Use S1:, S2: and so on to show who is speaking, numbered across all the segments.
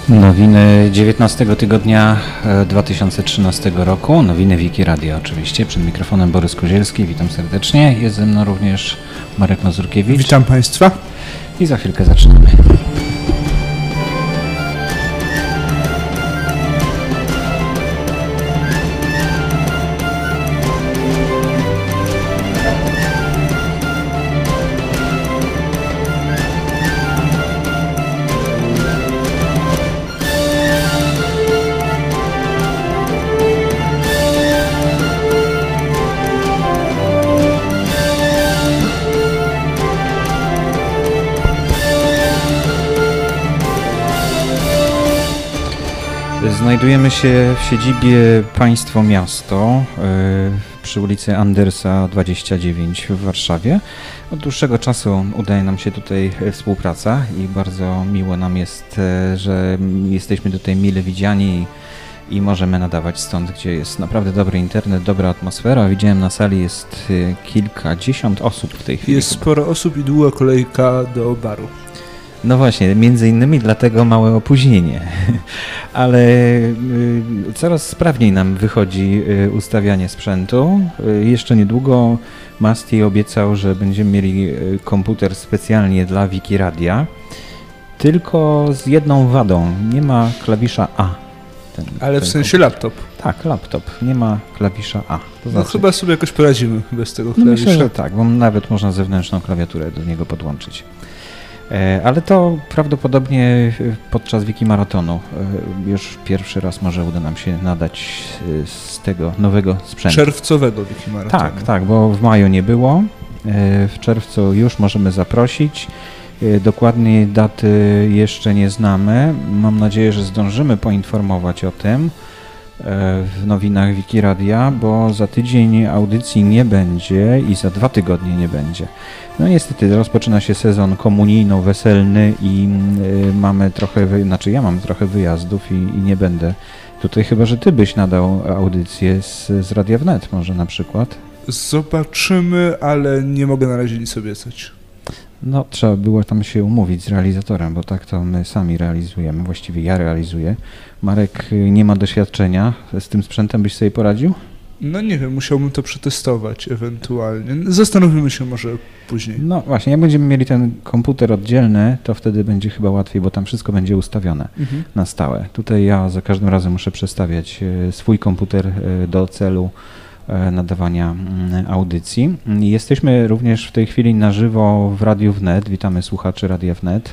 S1: Nowiny 19 tygodnia 2013 roku, nowiny Wiki Radio oczywiście. Przed mikrofonem Borys Kozielski, witam serdecznie. Jest ze mną również Marek Mazurkiewicz.
S2: Witam Państwa.
S1: I za chwilkę zaczynamy. Znajdujemy się w siedzibie Państwo Miasto przy ulicy Andersa 29 w Warszawie. Od dłuższego czasu udaje nam się tutaj współpraca i bardzo miło nam jest, że jesteśmy tutaj mile widziani i możemy nadawać stąd, gdzie jest naprawdę dobry internet, dobra atmosfera. Widziałem na sali jest kilkadziesiąt osób w tej chwili.
S2: Jest sporo osób i długa kolejka do baru.
S1: No właśnie, między innymi dlatego małe opóźnienie, ale coraz sprawniej nam wychodzi ustawianie sprzętu. Jeszcze niedługo Masti obiecał, że będziemy mieli komputer specjalnie dla Wiki Radia, tylko z jedną wadą, nie ma klawisza A.
S2: Ale w sensie laptop.
S1: Tak, laptop, nie ma klawisza A. To
S2: znaczy, chyba sobie jakoś poradzimy bez tego
S1: klawisza.
S2: Myślę,
S1: że tak, bo nawet można zewnętrzną klawiaturę do niego podłączyć. Ale to prawdopodobnie podczas Wiki Maratonu już pierwszy raz może uda nam się nadać z tego nowego sprzętu.
S2: Czerwcowego Wiki Maratonu.
S1: Tak, bo w maju nie było. W czerwcu już możemy zaprosić. Dokładnej daty jeszcze nie znamy. Mam nadzieję, że zdążymy poinformować o tym w nowinach Wiki Radia, bo za tydzień audycji nie będzie i za 2 tygodnie nie będzie. No niestety rozpoczyna się sezon komunijno-weselny i mamy trochę, ja mam trochę wyjazdów i nie będę tutaj, chyba że ty byś nadał audycję z Radia Wnet może na przykład.
S2: Zobaczymy, ale nie mogę na razie nic obiecać.
S1: No trzeba było tam się umówić z realizatorem, bo tak to my sami realizujemy, właściwie ja realizuję. Marek nie ma doświadczenia, z tym sprzętem byś sobie poradził?
S2: No nie wiem, musiałbym to przetestować ewentualnie. Zastanowimy się może później.
S1: No właśnie, jak będziemy mieli ten komputer oddzielny, to wtedy będzie chyba łatwiej, bo tam wszystko będzie ustawione na stałe. Tutaj ja za każdym razem muszę przestawiać swój komputer do celu nadawania audycji. Jesteśmy również w tej chwili na żywo w Radiu Wnet. Witamy słuchaczy Radia Wnet.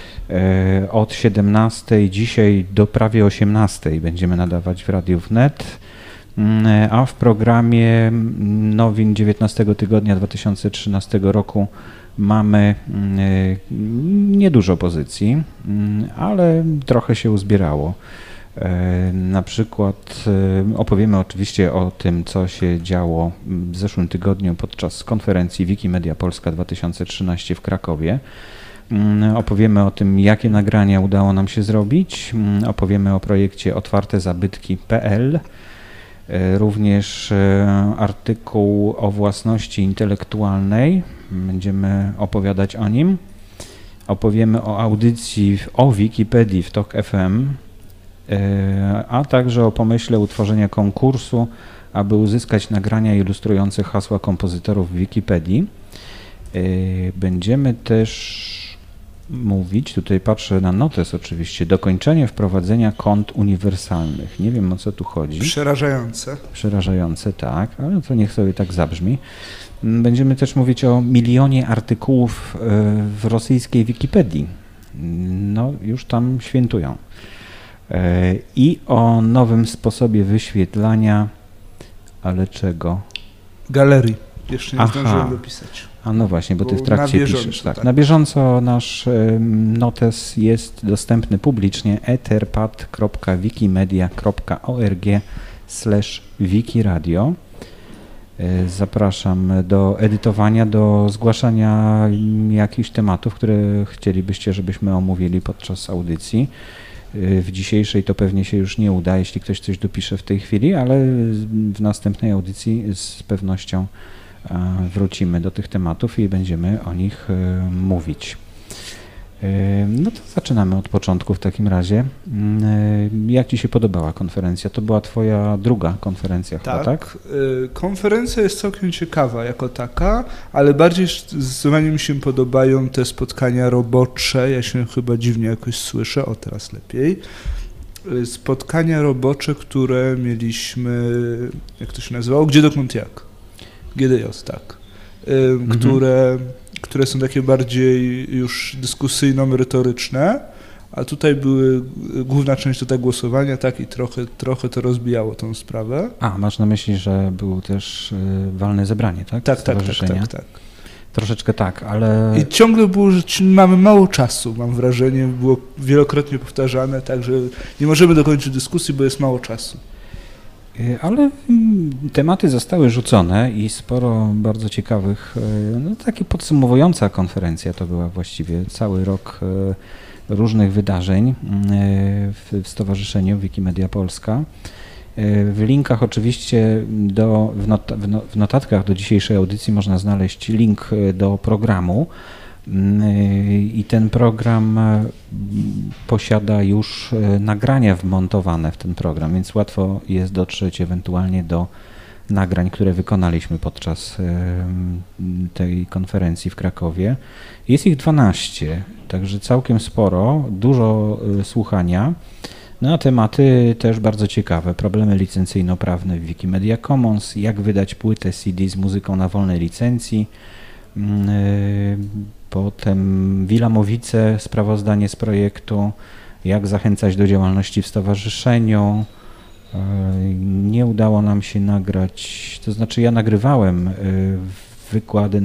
S1: Od 17 dzisiaj do prawie 18 będziemy nadawać w Radiu Wnet, a w programie nowin 19 tygodnia 2013 roku mamy niedużo pozycji, ale trochę się uzbierało. Na przykład opowiemy oczywiście o tym, co się działo w zeszłym tygodniu podczas konferencji Wikimedia Polska 2013 w Krakowie. Opowiemy o tym, jakie nagrania udało nam się zrobić. Opowiemy o projekcie otwartezabytki.pl. Również artykuł o własności intelektualnej. Będziemy opowiadać o nim. Opowiemy o audycji o Wikipedii w TOK FM, a także o pomyśle utworzenia konkursu, aby uzyskać nagrania ilustrujące hasła kompozytorów w Wikipedii. Będziemy też mówić, tutaj patrzę na notes oczywiście, dokończenie wprowadzenia kont uniwersalnych. Nie wiem, o co tu chodzi.
S2: Przerażające.
S1: Przerażające, tak, ale to niech sobie tak zabrzmi. Będziemy też mówić o milionie artykułów w rosyjskiej Wikipedii. No, już tam świętują. I o nowym sposobie wyświetlania, ale czego?
S2: Galerii. Jeszcze nie zdążyłem dopisać.
S1: A no właśnie, bo ty w trakcie piszesz. Tak. Na bieżąco nasz notes jest dostępny publicznie etherpad.wikimedia.org/wikiradio. Zapraszam do edytowania, do zgłaszania jakichś tematów, które chcielibyście, żebyśmy omówili podczas audycji. W dzisiejszej to pewnie się już nie uda, jeśli ktoś coś dopisze w tej chwili, ale w następnej audycji z pewnością wrócimy do tych tematów i będziemy o nich mówić. No to zaczynamy od początku w takim razie. Jak Ci się podobała konferencja? To była Twoja druga konferencja chyba, tak?
S2: Konferencja jest całkiem ciekawa jako taka, ale bardziej zdecydowanie mi się podobają te spotkania robocze. Ja się chyba dziwnie jakoś słyszę, o teraz lepiej. Spotkania robocze, które mieliśmy, jak to się nazywało? Gdzie dokąd jak? GDJ, tak. Które są takie bardziej już dyskusyjno-merytoryczne, a tutaj były główna część to tak głosowania, tak, i trochę to rozbijało tą sprawę.
S1: A, masz na myśli, że było też walne zebranie, tak?
S2: Tak.
S1: Troszeczkę tak, ale...
S2: I ciągle było, że mamy mało czasu, mam wrażenie, było wielokrotnie powtarzane, także nie możemy dokończyć dyskusji, bo jest mało czasu.
S1: Ale tematy zostały rzucone i sporo bardzo ciekawych, no takie podsumowująca konferencja to była właściwie cały rok różnych wydarzeń w Stowarzyszeniu Wikimedia Polska. W linkach oczywiście w notatkach do dzisiejszej audycji można znaleźć link do programu i ten program posiada już nagrania wmontowane w ten program, więc łatwo jest dotrzeć ewentualnie do nagrań, które wykonaliśmy podczas tej konferencji w Krakowie. Jest ich 12, także całkiem sporo, dużo słuchania. No a tematy też bardzo ciekawe. Problemy licencyjno-prawne w Wikimedia Commons, jak wydać płytę CD z muzyką na wolnej licencji, potem Wilamowice, sprawozdanie z projektu, jak zachęcać do działalności w stowarzyszeniu. Nie udało nam się nagrać, to znaczy ja nagrywałem wykłady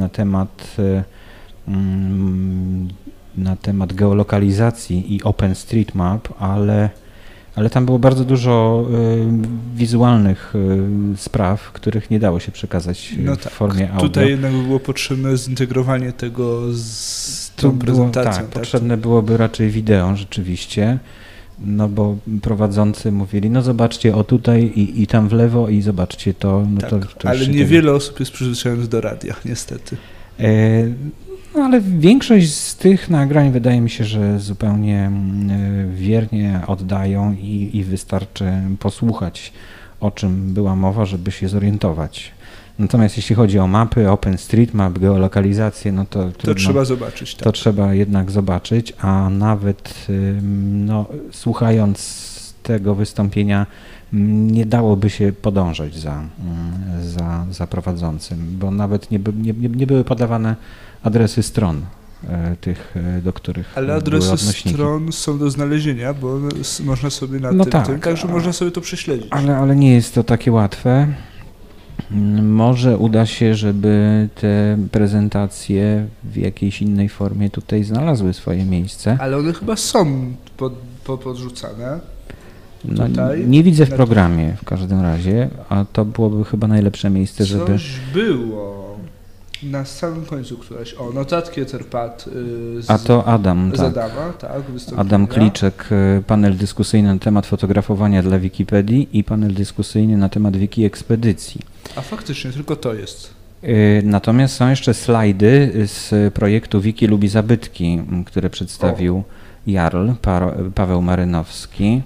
S1: na temat geolokalizacji i OpenStreetMap, ale tam było bardzo dużo wizualnych spraw, których nie dało się przekazać w formie audio.
S2: Tutaj jednak było potrzebne zintegrowanie tego z tą prezentacją.
S1: Tak, potrzebne byłoby raczej wideo rzeczywiście, no bo prowadzący mówili, no zobaczcie o tutaj i tam w lewo i zobaczcie to. No
S2: tak, to ale niewiele osób jest przyzwyczajonych do radia, niestety.
S1: No ale większość z tych nagrań wydaje mi się, że zupełnie wiernie oddają i wystarczy posłuchać, o czym była mowa, żeby się zorientować. Natomiast jeśli chodzi o mapy, OpenStreetMap, geolokalizację, no to
S2: trzeba zobaczyć. Tak.
S1: To trzeba jednak zobaczyć, a nawet słuchając tego wystąpienia nie dałoby się podążać za prowadzącym, bo nawet nie były podawane adresy stron tych, do których
S2: ale adresy stron są do znalezienia, bo można sobie na także można sobie to prześledzić.
S1: Ale nie jest to takie łatwe. Może uda się, żeby te prezentacje w jakiejś innej formie tutaj znalazły swoje miejsce.
S2: Ale one chyba są podrzucane.
S1: No, nie widzę w programie w każdym razie, a to byłoby chyba najlepsze miejsce, żeby...
S2: Coś było na samym końcu któraś. Notatki Etherpad.
S1: A to Adam, tak.
S2: Adama, tak.
S1: Adam Kliczek, panel dyskusyjny na temat fotografowania dla Wikipedii i panel dyskusyjny na temat Wikiekspedycji.
S2: A faktycznie, tylko to jest.
S1: Natomiast są jeszcze slajdy z projektu Wiki lubi zabytki, które przedstawił Jarl, Paweł Marynowski.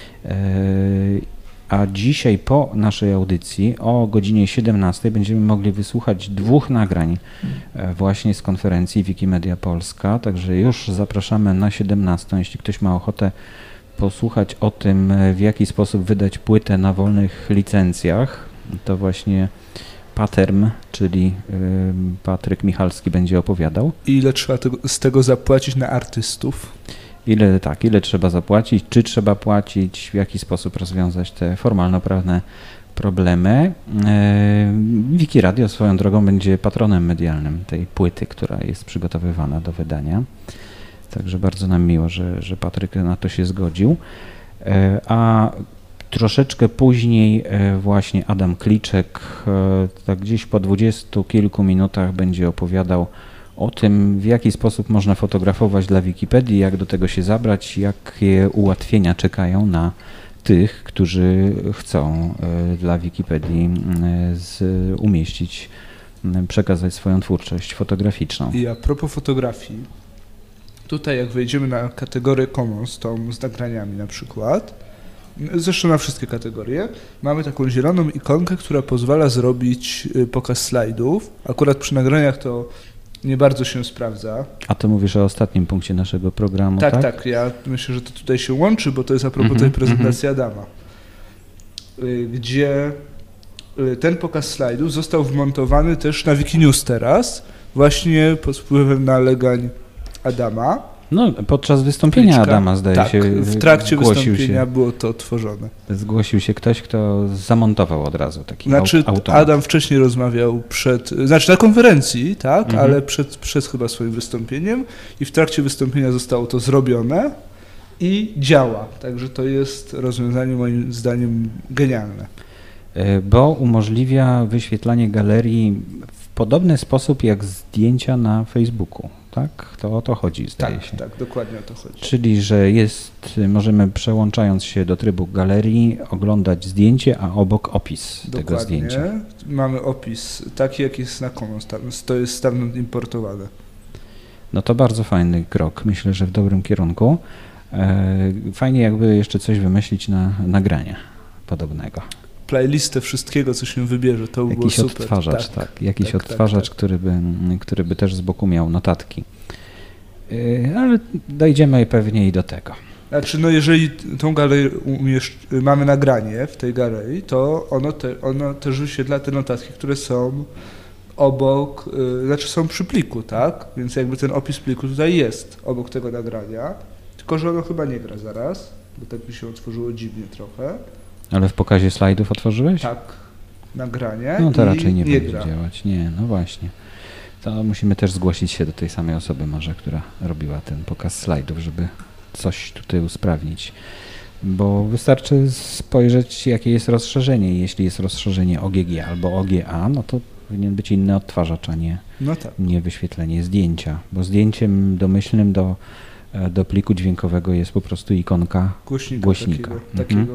S1: A dzisiaj po naszej audycji o godzinie 17 będziemy mogli wysłuchać 2 nagrań właśnie z konferencji Wikimedia Polska, także już zapraszamy na 17, jeśli ktoś ma ochotę posłuchać o tym, w jaki sposób wydać płytę na wolnych licencjach. To właśnie Paterm, czyli Patryk Michalski będzie opowiadał.
S2: I ile trzeba z tego zapłacić na artystów?
S1: Ile trzeba zapłacić, czy trzeba płacić, w jaki sposób rozwiązać te formalno-prawne problemy. Wikiradio swoją drogą będzie patronem medialnym tej płyty, która jest przygotowywana do wydania. Także bardzo nam miło, że Patryk na to się zgodził. A troszeczkę później właśnie Adam Kliczek, tak gdzieś po 20 kilku minutach będzie opowiadał o tym, w jaki sposób można fotografować dla Wikipedii, jak do tego się zabrać, jakie ułatwienia czekają na tych, którzy chcą dla Wikipedii przekazać swoją twórczość fotograficzną.
S2: I a propos fotografii, tutaj jak wejdziemy na kategorię Commons, tą z nagraniami na przykład, zresztą na wszystkie kategorie, mamy taką zieloną ikonkę, która pozwala zrobić pokaz slajdów. Akurat przy nagraniach to nie bardzo się sprawdza.
S1: A to mówisz o ostatnim punkcie naszego programu, tak?
S2: Tak. Ja myślę, że to tutaj się łączy, bo to jest a propos tej prezentacji Adama, gdzie ten pokaz slajdów został wmontowany też na Wikinews teraz, właśnie pod wpływem nalegań Adama.
S1: No, podczas wystąpienia Adama, zdaje się,
S2: w trakcie wystąpienia było to tworzone.
S1: Zgłosił się ktoś, kto zamontował od razu taki automat.
S2: Adam wcześniej rozmawiał na konferencji, tak, ale przed chyba swoim wystąpieniem i w trakcie wystąpienia zostało to zrobione i działa. Także to jest rozwiązanie moim zdaniem genialne.
S1: Bo umożliwia wyświetlanie galerii w podobny sposób jak zdjęcia na Facebooku. Tak? To o to chodzi, zdaje się.
S2: Tak, dokładnie o to chodzi.
S1: Czyli, że możemy przełączając się do trybu galerii oglądać zdjęcie, a obok opis tego zdjęcia.
S2: Mamy opis taki, jak jest na Commons, to jest stamtąd importowane.
S1: No to bardzo fajny krok, myślę, że w dobrym kierunku. Fajnie jakby jeszcze coś wymyślić na nagrania podobnego.
S2: Playlistę wszystkiego, co się wybierze, to by było super.
S1: Jakiś odtwarzacz, jakiś odtwarzacz, który by też z boku miał notatki. Ale dojdziemy pewnie i do tego.
S2: Znaczy, jeżeli tą galerię mamy nagranie w tej galerii, to ono też wyświetla te notatki, które są obok, są przy pliku, tak? Więc jakby ten opis pliku tutaj jest obok tego nagrania, tylko że ono chyba nie gra zaraz, bo tak mi się otworzyło dziwnie trochę.
S1: Ale w pokazie slajdów otworzyłeś?
S2: Tak, nagranie.
S1: No to raczej nie będzie
S2: gra.
S1: działać. Nie, no właśnie. To musimy też zgłosić się do tej samej osoby może, która robiła ten pokaz slajdów, żeby coś tutaj usprawnić. Bo wystarczy spojrzeć, jakie jest rozszerzenie. Jeśli jest rozszerzenie OGG albo OGA, no to powinien być inny odtwarzacz, a nie wyświetlenie zdjęcia. Bo zdjęciem domyślnym do pliku dźwiękowego jest po prostu ikonka głośnika.
S2: Takiego.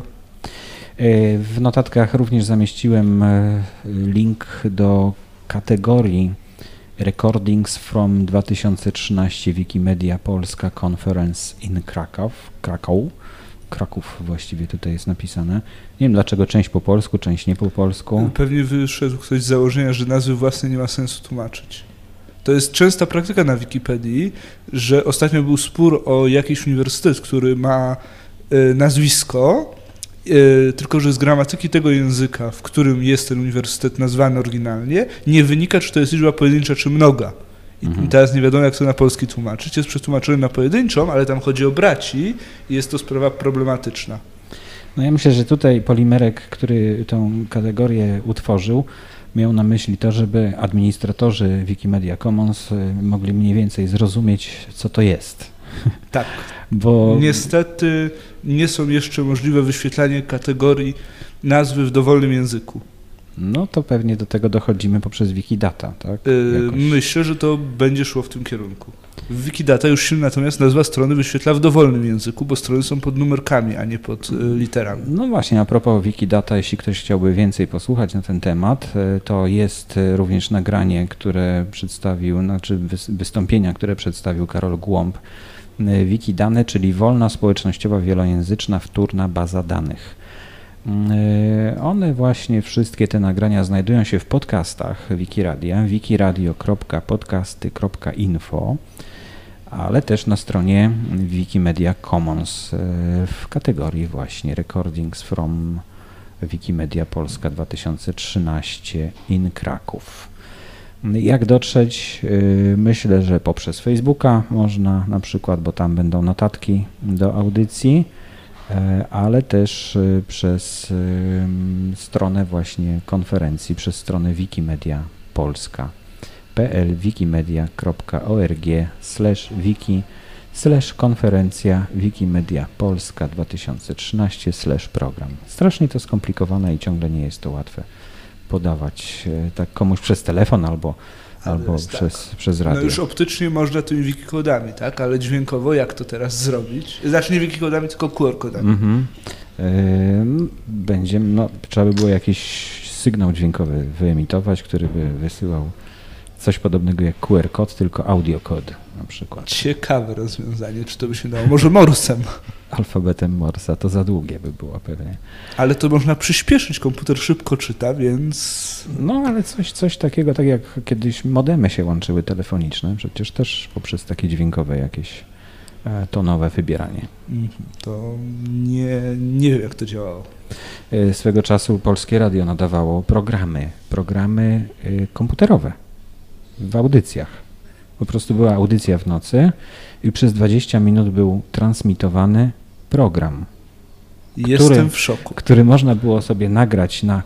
S1: W notatkach również zamieściłem link do kategorii Recordings from 2013 Wikimedia Polska Conference in Kraków właściwie tutaj jest napisane. Nie wiem dlaczego część po polsku, część nie po polsku.
S2: Pewnie wyszedł ktoś z założenia, że nazwy własnej nie ma sensu tłumaczyć. To jest częsta praktyka na Wikipedii, że ostatnio był spór o jakiś uniwersytet, który ma nazwisko, tylko że z gramatyki tego języka, w którym jest ten uniwersytet nazwany oryginalnie, nie wynika, czy to jest liczba pojedyncza, czy mnoga. I teraz nie wiadomo, jak to na polski tłumaczyć. Jest przetłumaczone na pojedynczą, ale tam chodzi o braci i jest to sprawa problematyczna.
S1: No ja myślę, że tutaj Polimerek, który tą kategorię utworzył, miał na myśli to, żeby administratorzy Wikimedia Commons mogli mniej więcej zrozumieć, co to jest.
S2: Tak, bo niestety nie są jeszcze możliwe wyświetlanie kategorii nazwy w dowolnym języku.
S1: No to pewnie do tego dochodzimy poprzez Wikidata, tak?
S2: Myślę, że to będzie szło w tym kierunku. W Wikidata już się natomiast nazwa strony wyświetla w dowolnym języku, bo strony są pod numerkami, a nie pod literami.
S1: No właśnie, a propos Wikidata, jeśli ktoś chciałby więcej posłuchać na ten temat, to jest również nagranie, które przedstawił, wystąpienia, które przedstawił Karol Głąb, Wikidane, czyli wolna, społecznościowa, wielojęzyczna, wtórna baza danych. One właśnie, wszystkie te nagrania znajdują się w podcastach Wikiradia, wikiradio.podcasty.info, ale też na stronie Wikimedia Commons w kategorii właśnie Recordings from Wikimedia Polska 2013 in Kraków. Jak dotrzeć? Myślę, że poprzez Facebooka można na przykład, bo tam będą notatki do audycji, ale też przez stronę właśnie konferencji, przez stronę Wikimedia Polska.pl, wikimedia.org/wiki/konferencja Wikimedia Polska 2013/program. Strasznie to skomplikowane i ciągle nie jest to łatwe podawać tak komuś przez telefon albo przez radio.
S2: No już optycznie można tymi wikikodami, tak? Ale dźwiękowo jak to teraz zrobić? Znaczy nie wikikodami, tylko QR-kodami.
S1: Trzeba by było jakiś sygnał dźwiękowy wyemitować, który by wysyłał coś podobnego jak QR kod, tylko audio kod na przykład.
S2: Ciekawe rozwiązanie, czy to by się dało? Może Morsem?
S1: Alfabetem Morsa to za długie by było pewnie.
S2: Ale to można przyspieszyć, komputer szybko czyta, więc...
S1: No ale coś takiego, tak jak kiedyś modemy się łączyły telefoniczne, przecież też poprzez takie dźwiękowe jakieś tonowe wybieranie.
S2: To nie wiem, jak to działało.
S1: Swego czasu Polskie Radio nadawało programy komputerowe w audycjach. Po prostu była audycja w nocy i przez 20 minut był transmitowany program.
S2: Jestem w szoku.
S1: Który można było sobie nagrać na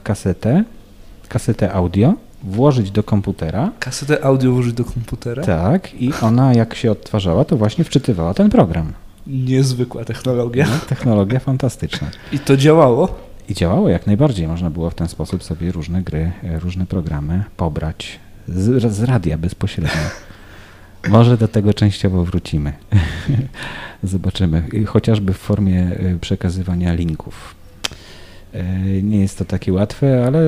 S1: kasetę audio, włożyć do komputera.
S2: Kasetę audio włożyć do komputera?
S1: Tak, i ona jak się odtwarzała, to właśnie wczytywała ten program.
S2: Niezwykła technologia.
S1: No, technologia fantastyczna.
S2: I to działało?
S1: I działało jak najbardziej. Można było w ten sposób sobie różne gry, różne programy pobrać z radia bezpośrednio. Może do tego częściowo wrócimy. Zobaczymy. Chociażby w formie przekazywania linków. Nie jest to takie łatwe, ale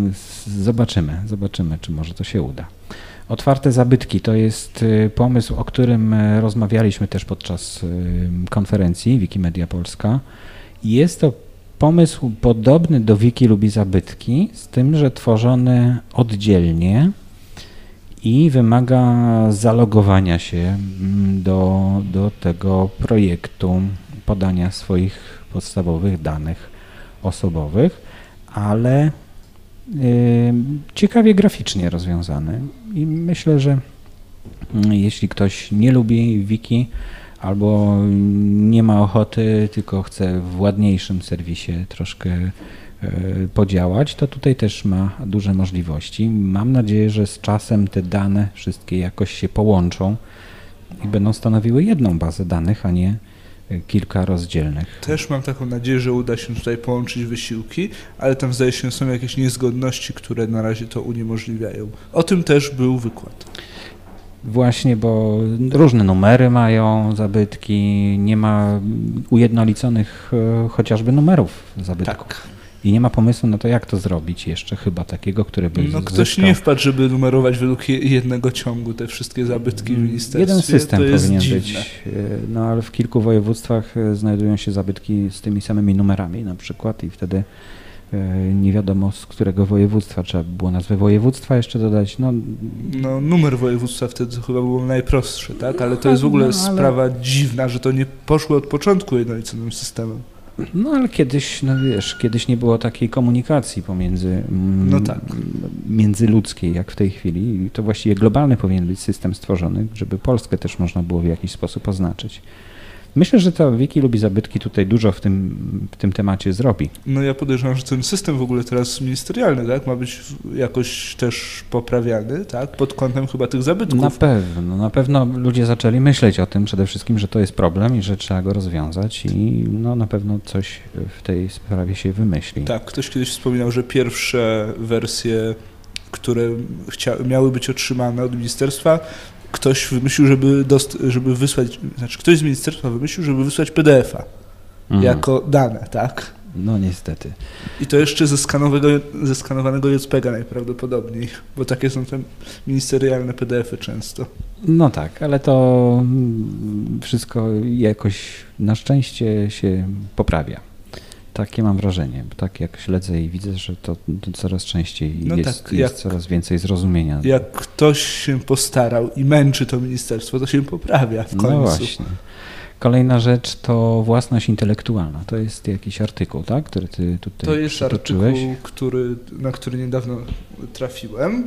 S1: zobaczymy, czy może to się uda. Otwarte zabytki to jest pomysł, o którym rozmawialiśmy też podczas konferencji Wikimedia Polska. Jest to pomysł podobny do Wiki lubi zabytki, z tym, że tworzony oddzielnie i wymaga zalogowania się do tego projektu, podania swoich podstawowych danych osobowych, ale ciekawie graficznie rozwiązany. I myślę, że jeśli ktoś nie lubi wiki albo nie ma ochoty, tylko chce w ładniejszym serwisie troszkę podziałać, to tutaj też ma duże możliwości. Mam nadzieję, że z czasem te dane wszystkie jakoś się połączą i będą stanowiły jedną bazę danych, a nie kilka rozdzielnych.
S2: Też mam taką nadzieję, że uda się tutaj połączyć wysiłki, ale tam zdaje się są jakieś niezgodności, które na razie to uniemożliwiają. O tym też był wykład.
S1: Właśnie, bo różne numery mają zabytki, nie ma ujednoliconych chociażby numerów zabytków. Tak. I nie ma pomysłu na to, jak to zrobić jeszcze chyba takiego, który by
S2: ktoś nie wpadł, żeby numerować według jednego ciągu te wszystkie zabytki w ministerstwie.
S1: Jeden system powinien
S2: dziwne.
S1: być, no ale w kilku województwach znajdują się zabytki z tymi samymi numerami na przykład i wtedy nie wiadomo z którego województwa, trzeba by było nazwę województwa jeszcze dodać. No
S2: numer województwa wtedy chyba było najprostsze, tak? Ale to jest w ogóle sprawa dziwna, że to nie poszło od początku jednoliconym systemem.
S1: No ale kiedyś nie było takiej komunikacji pomiędzy międzyludzkiej jak w tej chwili i to właściwie globalny powinien być system stworzony, żeby Polskę też można było w jakiś sposób oznaczyć. Myślę, że to Wiki lubi zabytki tutaj dużo w tym temacie zrobi. No
S2: ja podejrzewam, że ten system w ogóle teraz ministerialny, tak, ma być jakoś też poprawiany, tak, pod kątem chyba tych zabytków.
S1: Na pewno ludzie zaczęli myśleć o tym przede wszystkim, że to jest problem i że trzeba go rozwiązać i na pewno coś w tej sprawie się wymyśli.
S2: Tak, ktoś kiedyś wspominał, że pierwsze wersje, które miały być otrzymane od ministerstwa, ktoś wymyślił, żeby wysłać, ktoś z ministerstwa wymyślił, żeby wysłać PDF-a jako dane, tak?
S1: No niestety.
S2: I to jeszcze ze skanowanego JPEG-a najprawdopodobniej, bo takie są te ministerialne PDF-y często.
S1: No tak, ale to wszystko jakoś na szczęście się poprawia. Takie mam wrażenie, tak jak śledzę i widzę, że to coraz częściej jest coraz więcej zrozumienia.
S2: Jak ktoś się postarał i męczy to ministerstwo, to się poprawia w końcu.
S1: No właśnie. Kolejna rzecz to własność intelektualna. To jest jakiś artykuł, tak, który ty tutaj
S2: To jest artykuł, na który niedawno trafiłem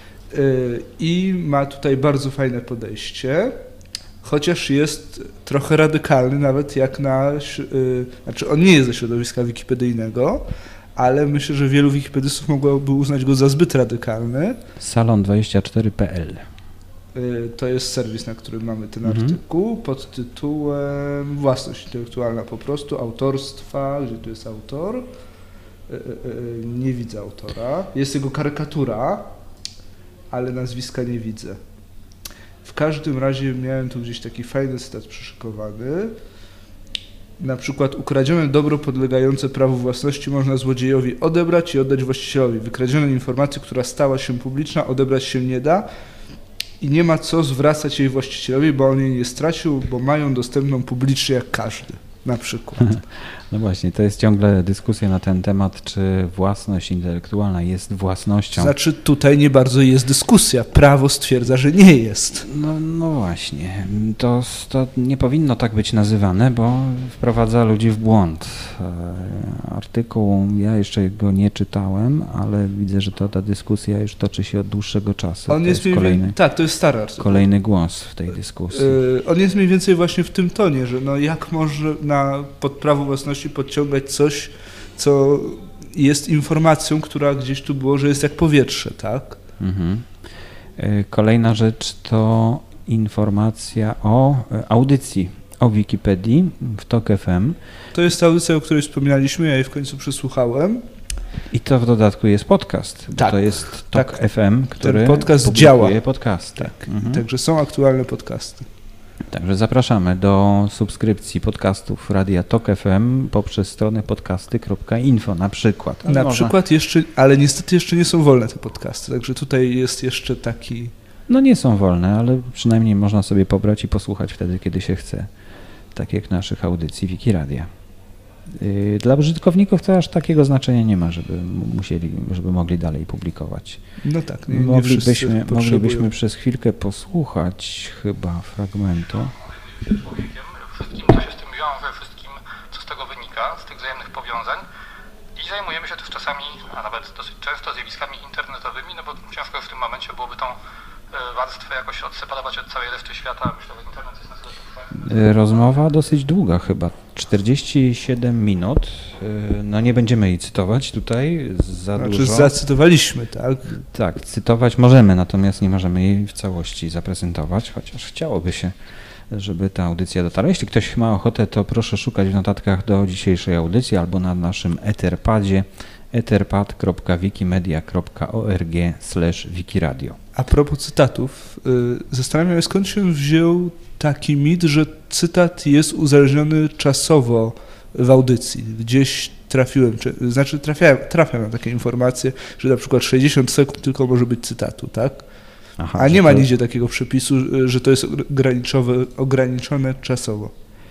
S2: i ma tutaj bardzo fajne podejście. Chociaż jest trochę radykalny, nawet jak on nie jest ze środowiska wikipedyjnego, ale myślę, że wielu wikipedystów mogłoby uznać go za zbyt radykalny.
S1: Salon24.pl
S2: To jest serwis, na którym mamy ten artykuł pod tytułem Własność intelektualna po prostu, autorstwa, gdzie tu jest autor? Nie widzę autora. Jest jego karykatura, ale nazwiska nie widzę. W każdym razie miałem tu gdzieś taki fajny cytat przyszykowany. Na przykład ukradzione dobro podlegające prawu własności można złodziejowi odebrać i oddać właścicielowi. Wykradzione informacje, która stała się publiczna, odebrać się nie da. i nie ma co zwracać jej właścicielowi, bo on jej nie stracił, bo mają dostępną publicznie jak każdy, na przykład.
S1: No właśnie, to jest ciągle dyskusja na ten temat, czy własność intelektualna jest własnością.
S2: Znaczy tutaj nie bardzo jest dyskusja, prawo stwierdza, że nie jest.
S1: No właśnie, to nie powinno tak być nazywane, bo wprowadza ludzi w błąd. Artykuł, ja jeszcze go nie czytałem, ale widzę, że ta dyskusja już toczy się od dłuższego czasu.
S2: On jest kolejny, tak, to jest stary artykuł.
S1: Kolejny głos w tej dyskusji.
S2: On jest mniej więcej właśnie w tym tonie, że no jak można pod prawo własności podciągać coś, co jest informacją, która gdzieś tu było, że jest jak powietrze, tak?
S1: Mhm. Kolejna rzecz to informacja o audycji o Wikipedii w TOK FM.
S2: To jest ta audycja, o której wspominaliśmy, ja jej w końcu przysłuchałem.
S1: I to w dodatku jest podcast.
S2: Tak,
S1: to jest TOK FM, który
S2: ten podcast
S1: publikuje
S2: działa.
S1: podcasty.
S2: Tak. Także są aktualne podcasty.
S1: Także zapraszamy do subskrypcji podcastów Radia TOK FM poprzez stronę podcasty.info na przykład.
S2: Przykład jeszcze, ale niestety jeszcze nie są wolne te podcasty, także tutaj jest jeszcze taki...
S1: No nie są wolne, ale przynajmniej można sobie pobrać i posłuchać wtedy, kiedy się chce. Tak jak naszych audycji Wikiradia. Dla użytkowników to aż takiego znaczenia nie ma, żeby mogli dalej publikować.
S2: No tak,
S1: moglibyśmy przez chwilkę posłuchać chyba fragmentu.
S3: Wszystkim, co się z tym wiąże, wszystkim, co z tego wynika, z tych wzajemnych powiązań. I zajmujemy się też czasami, a nawet dosyć często zjawiskami internetowymi, no bo ciężko w tym momencie byłoby tą warstwę jakoś odseparować od całej reszty świata. Myślę, że internet jest na tyle powszechny.
S1: Rozmowa dosyć długa chyba, 47 minut. No nie będziemy jej cytować tutaj za dużo.
S2: Zacytowaliśmy, tak?
S1: Tak, cytować możemy, natomiast nie możemy jej w całości zaprezentować, chociaż chciałoby się, żeby ta audycja dotarła. Jeśli ktoś ma ochotę, to proszę szukać w notatkach do dzisiejszej audycji albo na naszym Etherpadzie etherpad.wikimedia.org/wikiradio.
S2: A propos cytatów, zastanawiam się, skąd się wziął taki mit, że cytat jest uzależniony czasowo w audycji. Gdzieś trafiałem na takie informacje, że na przykład 60 sekund tylko może być cytatu, tak?
S1: Aha,
S2: a nie ma nigdzie takiego przepisu, że to jest ograniczone czasowo.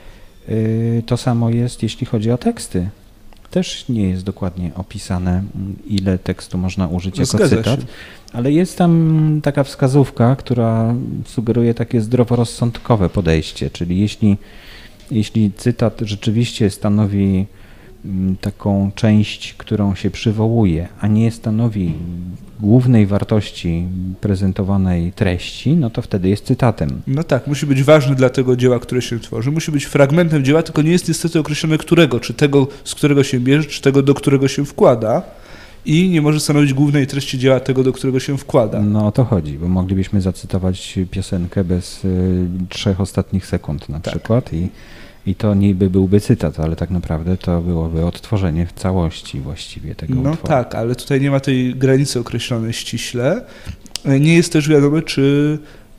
S1: To samo jest, jeśli chodzi o teksty. Też nie jest dokładnie opisane, ile tekstu można użyć jako cytat, ale jest tam taka wskazówka, która sugeruje takie zdroworozsądkowe podejście, czyli jeśli cytat rzeczywiście stanowi taką część, którą się przywołuje, a nie stanowi głównej wartości prezentowanej treści, no to wtedy jest cytatem.
S2: No tak, musi być ważny dla tego dzieła, które się tworzy, musi być fragmentem dzieła, tylko nie jest niestety określone którego, czy tego, z którego się bierze, czy tego, do którego się wkłada i nie może stanowić głównej treści dzieła tego, do którego się wkłada.
S1: No o to chodzi, bo moglibyśmy zacytować piosenkę bez 3 ostatnich sekund na przykład i to niby byłby cytat, ale tak naprawdę to byłoby odtworzenie w całości właściwie tego utworu. No
S2: tak, ale tutaj nie ma tej granicy określonej ściśle. Nie jest też wiadome, czy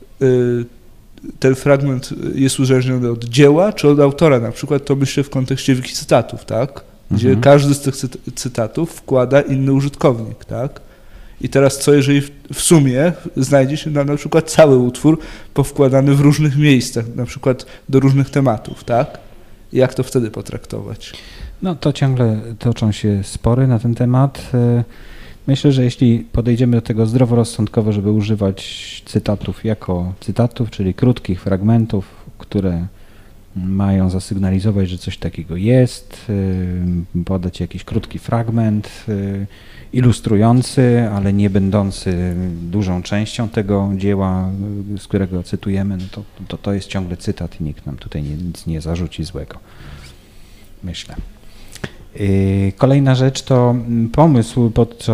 S2: ten fragment jest uzależniony od dzieła, czy od autora. Na przykład to myślę w kontekście wikicytatów, tak? Gdzie każdy z tych cytatów wkłada inny użytkownik, tak? I teraz co, jeżeli w sumie znajdzie się na przykład cały utwór powkładany w różnych miejscach, na przykład do różnych tematów, tak? Jak to wtedy potraktować?
S1: No to ciągle toczą się spory na ten temat. Myślę, że jeśli podejdziemy do tego zdroworozsądkowo, żeby używać cytatów jako cytatów, czyli krótkich fragmentów, które mają zasygnalizować, że coś takiego jest, podać jakiś krótki fragment ilustrujący, ale nie będący dużą częścią tego dzieła, z którego cytujemy, no to jest ciągle cytat i nikt nam tutaj nic nie zarzuci złego, myślę. Kolejna rzecz to pomysł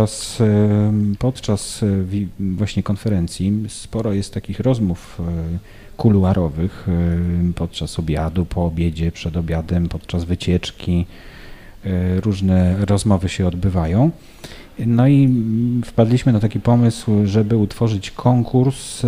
S1: podczas właśnie konferencji. Sporo jest takich rozmów kuluarowych podczas obiadu, po obiedzie, przed obiadem, podczas wycieczki. Różne rozmowy się odbywają. No i wpadliśmy na taki pomysł, żeby utworzyć konkurs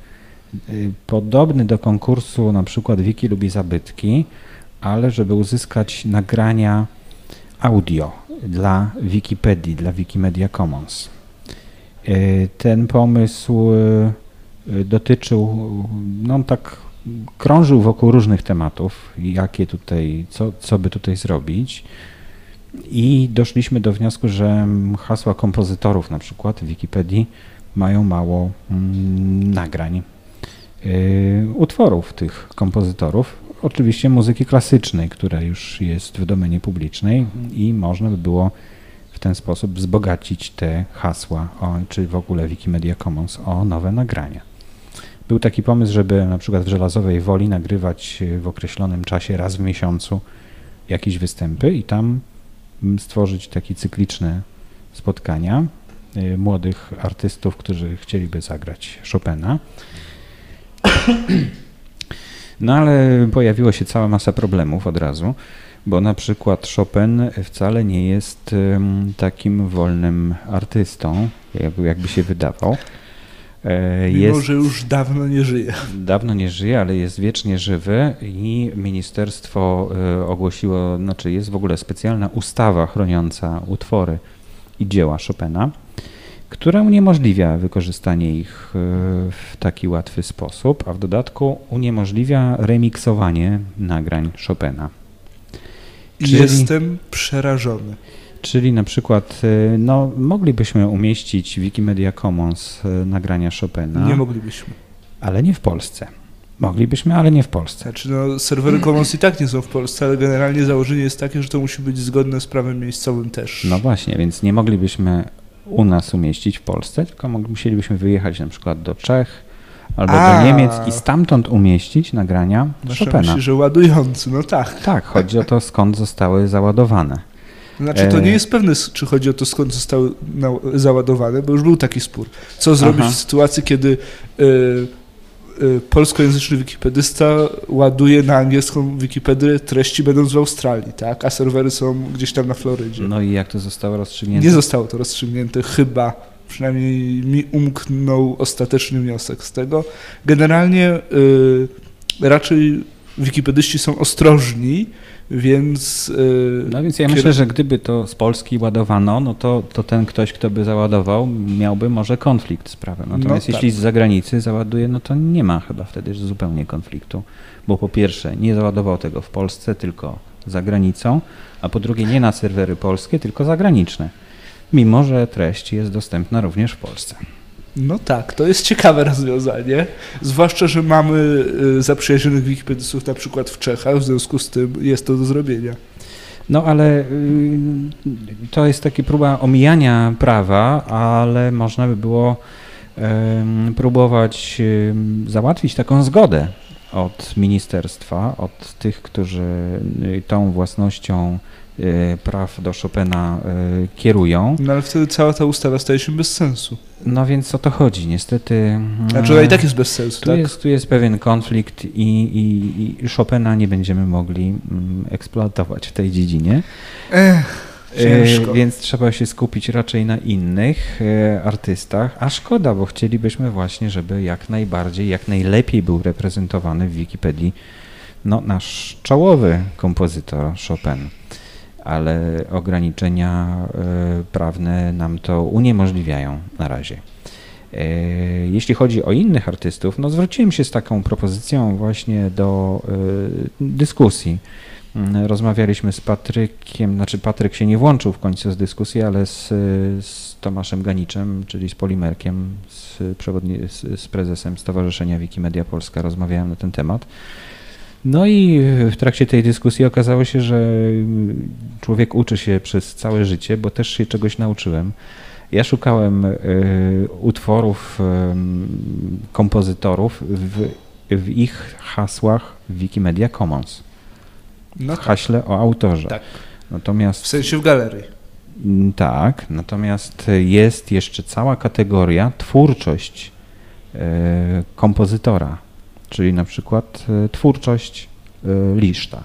S1: podobny do konkursu na przykład Wiki lubi zabytki, ale żeby uzyskać nagrania audio dla Wikipedii, dla Wikimedia Commons. Ten pomysł dotyczył, no tak krążył wokół różnych tematów, jakie tutaj, co by tutaj zrobić. I doszliśmy do wniosku, że hasła kompozytorów na przykład w Wikipedii mają mało nagrań utworów tych kompozytorów. Oczywiście muzyki klasycznej, która już jest w domenie publicznej i można by było w ten sposób wzbogacić te hasła, czy w ogóle Wikimedia Commons o nowe nagrania. Był taki pomysł, żeby na przykład w Żelazowej Woli nagrywać w określonym czasie raz w miesiącu jakieś występy i tam stworzyć takie cykliczne spotkania młodych artystów, którzy chcieliby zagrać Chopina. No ale pojawiła się cała masa problemów od razu, bo na przykład Chopin wcale nie jest takim wolnym artystą, jakby się wydawał.
S2: Mimo, że już dawno nie żyje.
S1: Dawno nie żyje, ale jest wiecznie żywy i ministerstwo ogłosiło, znaczy jest w ogóle specjalna ustawa chroniąca utwory i dzieła Chopina, która uniemożliwia wykorzystanie ich w taki łatwy sposób, a w dodatku uniemożliwia remiksowanie nagrań Chopina.
S2: Jestem przerażony.
S1: Czyli na przykład no, moglibyśmy umieścić w Wikimedia Commons nagrania Chopina.
S2: Nie moglibyśmy.
S1: Ale nie w Polsce. Moglibyśmy, ale nie w Polsce.
S2: Znaczy, no, serwery Commons i tak nie są w Polsce, ale generalnie założenie jest takie, że to musi być zgodne z prawem miejscowym też.
S1: No właśnie, więc nie moglibyśmy u nas umieścić w Polsce, tylko musielibyśmy wyjechać na przykład do Czech albo do Niemiec i stamtąd umieścić nagrania Chopina.
S2: Myślę, że ładujący, no tak.
S1: Tak, chodzi o to, skąd zostały załadowane.
S2: Znaczy, to nie jest pewne, czy chodzi o to, skąd zostały załadowane, bo już był taki spór. Co zrobić w sytuacji, kiedy polskojęzyczny wikipedysta ładuje na angielską Wikipedię treści będąc w Australii, tak? A serwery są gdzieś tam na Florydzie.
S1: No i jak to zostało rozstrzygnięte?
S2: Nie zostało to rozstrzygnięte, chyba. Przynajmniej mi umknął ostateczny wniosek z tego. Generalnie raczej wikipedyści są ostrożni, więc...
S1: No więc ja myślę, że gdyby to z Polski ładowano, no to ten ktoś, kto by załadował, miałby może konflikt z prawem. Natomiast jeśli z zagranicy załaduje, no to nie ma chyba wtedy zupełnie konfliktu, bo po pierwsze nie załadował tego w Polsce, tylko za granicą, a po drugie nie na serwery polskie, tylko zagraniczne, mimo że treść jest dostępna również w Polsce.
S2: No tak, to jest ciekawe rozwiązanie, zwłaszcza, że mamy zaprzyjaźnionych wikipedystów na przykład w Czechach, w związku z tym jest to do zrobienia.
S1: No ale to jest taka próba omijania prawa, ale można by było próbować załatwić taką zgodę od ministerstwa, od tych, którzy tą własnością praw do Chopina kierują.
S2: No ale wtedy cała ta ustawa staje się bez sensu.
S1: No więc o to chodzi, niestety.
S2: Znaczy ona i tak jest bez sensu,
S1: Tu jest pewien konflikt i Chopina nie będziemy mogli eksploatować w tej dziedzinie.
S2: Ciężko.
S1: Więc trzeba się skupić raczej na innych artystach, a szkoda, bo chcielibyśmy właśnie, żeby jak najbardziej, jak najlepiej był reprezentowany w Wikipedii nasz czołowy kompozytor Chopin. Ale ograniczenia prawne nam to uniemożliwiają na razie. Jeśli chodzi o innych artystów, no zwróciłem się z taką propozycją właśnie do dyskusji. Rozmawialiśmy z Patrykiem, znaczy Patryk się nie włączył w końcu z dyskusji, ale z Tomaszem Ganiczem, czyli z Polimerkiem, z prezesem Stowarzyszenia Wikimedia Polska rozmawiałem na ten temat. No i w trakcie tej dyskusji okazało się, że człowiek uczy się przez całe życie, bo też się czegoś nauczyłem. Ja szukałem utworów kompozytorów w ich hasłach w Wikimedia Commons.
S2: No
S1: w haśle o autorze.
S2: Tak.
S1: Natomiast,
S2: w sensie w galerii.
S1: Tak, natomiast jest jeszcze cała kategoria twórczość kompozytora. Czyli na przykład twórczość Liszta.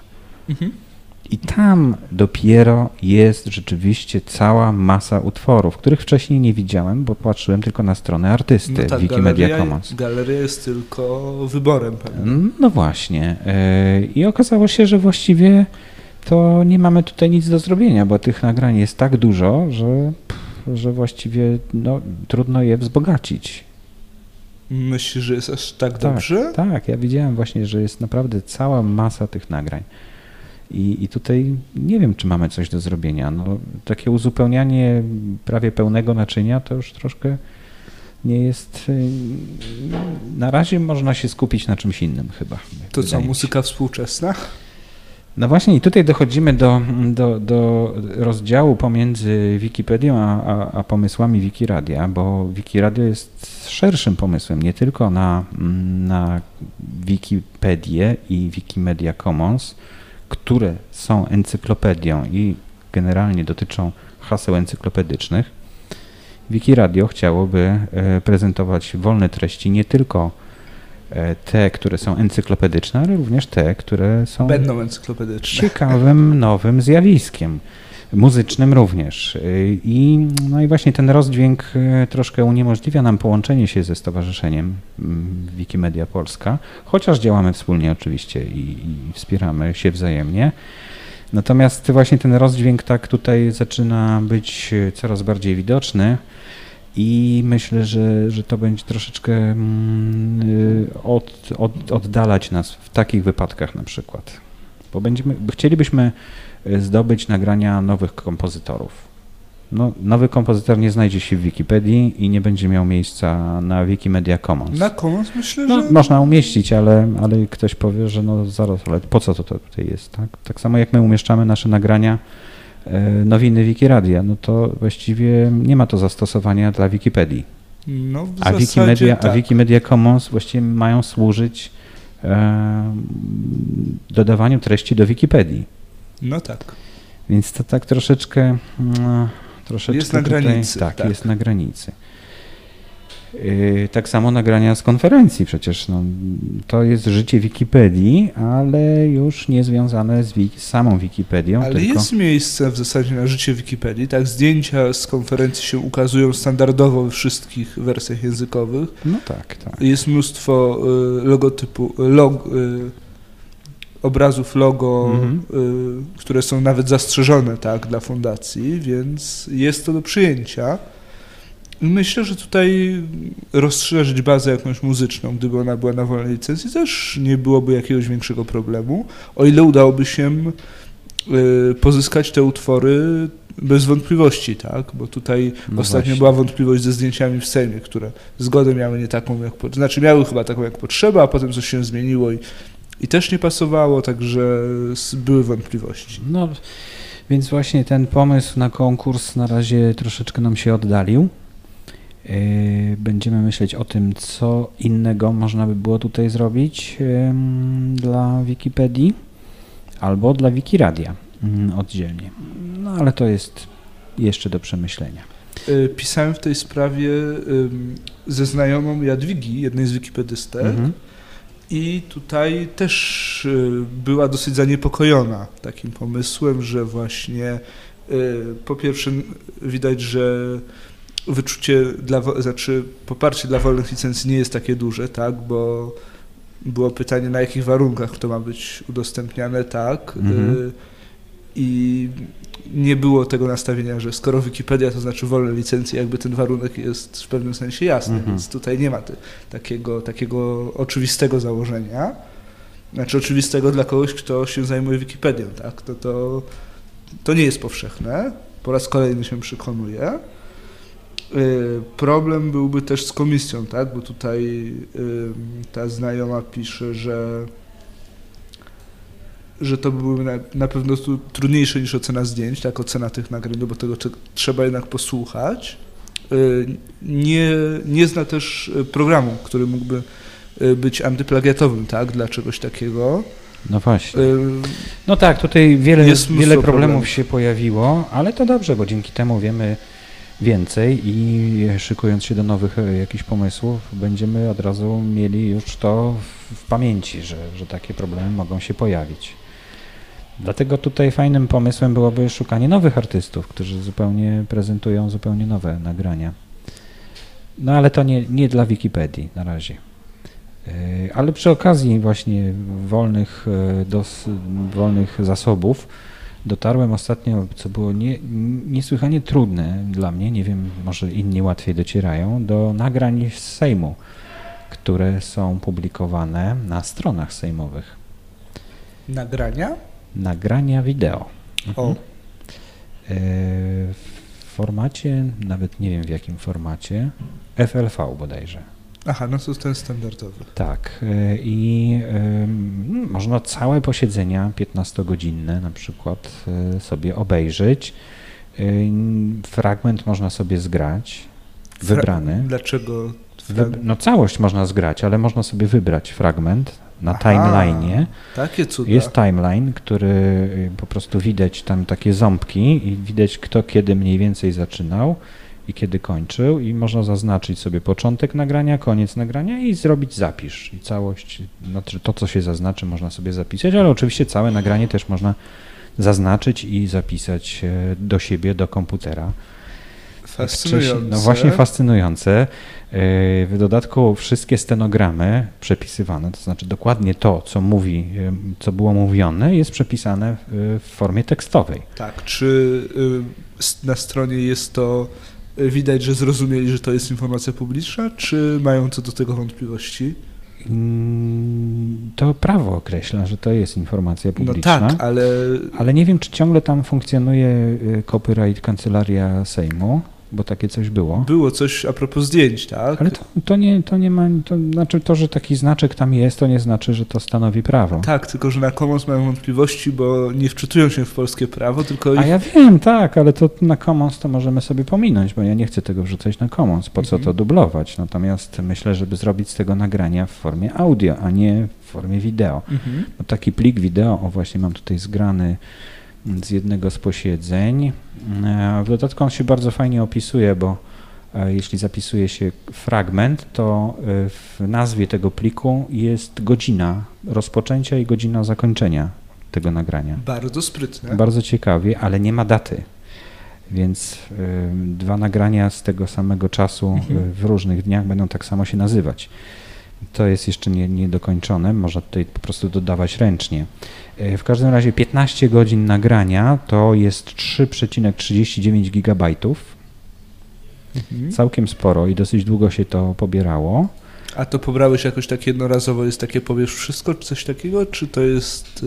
S1: I tam dopiero jest rzeczywiście cała masa utworów, których wcześniej nie widziałem, bo patrzyłem tylko na stronę artysty Wikimedia Commons.
S2: Galeria jest tylko wyborem. Pewnie.
S1: No właśnie. I okazało się, że właściwie to nie mamy tutaj nic do zrobienia, bo tych nagrań jest tak dużo, że właściwie trudno je wzbogacić.
S2: Myślisz, że jest aż tak dobrze?
S1: Tak, ja widziałem właśnie, że jest naprawdę cała masa tych nagrań. I tutaj nie wiem, czy mamy coś do zrobienia. No, takie uzupełnianie prawie pełnego naczynia to już troszkę nie jest... Na razie można się skupić na czymś innym chyba.
S2: To co, muzyka współczesna?
S1: No właśnie i tutaj dochodzimy do rozdziału pomiędzy Wikipedią a pomysłami Wikiradia, bo Wikiradio jest szerszym pomysłem, nie tylko na Wikipedię i Wikimedia Commons, które są encyklopedią i generalnie dotyczą haseł encyklopedycznych. Wikiradio chciałoby prezentować wolne treści nie tylko te, które są encyklopedyczne, ale również te, które są
S2: będą encyklopedyczne.
S1: Ciekawym, nowym zjawiskiem, muzycznym również. No i właśnie ten rozdźwięk troszkę uniemożliwia nam połączenie się ze stowarzyszeniem Wikimedia Polska, chociaż działamy wspólnie oczywiście i wspieramy się wzajemnie. Natomiast właśnie ten rozdźwięk tak tutaj zaczyna być coraz bardziej widoczny. I myślę, że to będzie troszeczkę oddalać nas w takich wypadkach na przykład. Bo chcielibyśmy zdobyć nagrania nowych kompozytorów. No, nowy kompozytor nie znajdzie się w Wikipedii i nie będzie miał miejsca na Wikimedia Commons.
S2: Na Commons myślę,
S1: że...
S2: No,
S1: można umieścić, ale ktoś powie, że no zaraz, ale po co to tutaj jest? Tak samo jak my umieszczamy nasze nagrania, nowiny Wikiradia, no to właściwie nie ma to zastosowania dla Wikipedii.
S2: No, a
S1: Wikimedia Commons właściwie mają służyć dodawaniu treści do Wikipedii.
S2: No tak.
S1: Więc to tak troszeczkę
S2: jest na granicy.
S1: Tak, jest na granicy. Tak samo nagrania z konferencji przecież. No, to jest życie Wikipedii, ale już nie związane z samą Wikipedią.
S2: Ale tylko... jest miejsce w zasadzie na życie Wikipedii. Tak, zdjęcia z konferencji się ukazują standardowo we wszystkich wersjach językowych.
S1: No tak.
S2: Jest mnóstwo obrazów logo, które są nawet zastrzeżone tak, dla fundacji, więc jest to do przyjęcia. Myślę, że tutaj rozszerzyć bazę jakąś muzyczną, gdyby ona była na wolnej licencji, też nie byłoby jakiegoś większego problemu, o ile udałoby się pozyskać te utwory bez wątpliwości, tak? Bo tutaj ostatnio była wątpliwość ze zdjęciami w Sejmie, które zgodę miały nie taką jak miały chyba taką jak potrzeba, a potem coś się zmieniło i też nie pasowało, także były wątpliwości.
S1: No, więc właśnie ten pomysł na konkurs na razie troszeczkę nam się oddalił. Będziemy myśleć o tym, co innego można by było tutaj zrobić dla Wikipedii albo dla Wikiradia oddzielnie. No ale to jest jeszcze do przemyślenia.
S2: Pisałem w tej sprawie ze znajomą Jadwigi, jednej z wikipedystek, i tutaj też była dosyć zaniepokojona takim pomysłem, że właśnie po pierwsze widać, że poparcie dla wolnych licencji nie jest takie duże, tak, bo było pytanie, na jakich warunkach to ma być udostępniane, tak, i nie było tego nastawienia, że skoro Wikipedia to znaczy wolne licencje, jakby ten warunek jest w pewnym sensie jasny, więc tutaj nie ma takiego oczywistego założenia, znaczy oczywistego dla kogoś, kto się zajmuje Wikipedią, tak, to nie jest powszechne, po raz kolejny się przekonuje. Problem byłby też z komisją, tak? Bo tutaj ta znajoma pisze, że to byłoby na pewno trudniejsze niż ocena zdjęć, tak? Ocena tych nagrań, bo tego trzeba jednak posłuchać. Nie zna też programu, który mógłby być antyplagiatowym, tak? Dla czegoś takiego.
S1: No właśnie. No tak, tutaj wiele problemów się pojawiło, ale to dobrze, bo dzięki temu wiemy więcej i szykując się do nowych jakichś pomysłów, będziemy od razu mieli już to w pamięci, że takie problemy mogą się pojawić. Dlatego tutaj fajnym pomysłem byłoby szukanie nowych artystów, którzy prezentują zupełnie nowe nagrania. No ale to nie dla Wikipedii na razie. Ale przy okazji właśnie wolnych zasobów dotarłem ostatnio, co było niesłychanie trudne dla mnie, nie wiem, może inni łatwiej docierają, do nagrań z Sejmu. które są publikowane na stronach sejmowych.
S2: Nagrania?
S1: Nagrania wideo.
S2: O.
S1: W formacie, nawet nie wiem w jakim formacie, FLV bodajże.
S2: Aha, no to ten standardowy.
S1: Tak. I można całe posiedzenia 15-godzinne na przykład sobie obejrzeć. Fragment można sobie zgrać, wybrany.
S2: Dlaczego?
S1: No całość można zgrać, ale można sobie wybrać fragment na timeline'ie.
S2: Takie cuda.
S1: Jest timeline, który po prostu widać tam takie ząbki i widać kto kiedy mniej więcej zaczynał i kiedy kończył i można zaznaczyć sobie początek nagrania, koniec nagrania i zrobić zapisz. I całość, znaczy to co się zaznaczy można sobie zapisać, ale oczywiście całe nagranie też można zaznaczyć i zapisać do siebie, do komputera.
S2: Fascynujące.
S1: No właśnie fascynujące. W dodatku wszystkie stenogramy przepisywane, to znaczy dokładnie to, co mówi, co było mówione, jest przepisane w formie tekstowej.
S2: Tak, czy na stronie jest to, widać, że zrozumieli, że to jest informacja publiczna, czy mają co do tego wątpliwości?
S1: To prawo określa, że to jest informacja publiczna.
S2: No tak,
S1: ale nie wiem, czy ciągle tam funkcjonuje copyright Kancelaria Sejmu, bo takie coś było.
S2: Było coś a propos zdjęć, tak?
S1: Ale to nie ma, to znaczy to, że taki znaczek tam jest, to nie znaczy, że to stanowi prawo.
S2: Tak, tylko że na Commons mają wątpliwości, bo nie wczytują się w polskie prawo, tylko...
S1: A ja wiem, tak, ale to na Commons to możemy sobie pominąć, bo ja nie chcę tego wrzucać na Commons, po co to dublować. Natomiast myślę, żeby zrobić z tego nagrania w formie audio, a nie w formie wideo. Bo taki plik wideo, o właśnie mam tutaj zgrany z jednego z posiedzeń. W dodatku on się bardzo fajnie opisuje, bo jeśli zapisuje się fragment, to w nazwie tego pliku jest godzina rozpoczęcia i godzina zakończenia tego nagrania.
S2: Bardzo sprytne.
S1: Bardzo ciekawie, ale nie ma daty. Więc dwa nagrania z tego samego czasu w różnych dniach będą tak samo się nazywać. To jest jeszcze niedokończone, można tutaj po prostu dodawać ręcznie. W każdym razie 15 godzin nagrania to jest 3,39 gigabajtów. Całkiem sporo i dosyć długo się to pobierało.
S2: A to pobrałeś jakoś tak jednorazowo, jest takie pobierz wszystko, czy coś takiego, czy to jest...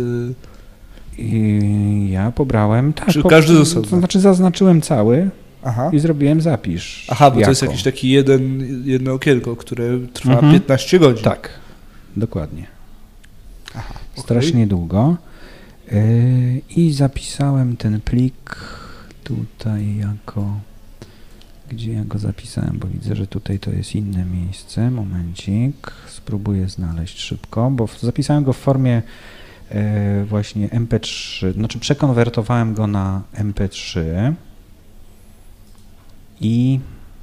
S1: Ja pobrałem, tak.
S2: Czy każdy z osobna?
S1: To znaczy zaznaczyłem cały.
S2: Aha.
S1: I zrobiłem zapisz.
S2: Aha, bo to jest jakiś taki jedno okienko, które trwa 15 godzin.
S1: Tak, dokładnie.
S2: Aha,
S1: strasznie długo. I zapisałem ten plik tutaj jako... Gdzie ja go zapisałem, bo widzę, że tutaj to jest inne miejsce. Momencik, spróbuję znaleźć szybko, bo zapisałem go w formie właśnie MP3, znaczy przekonwertowałem go na MP3 i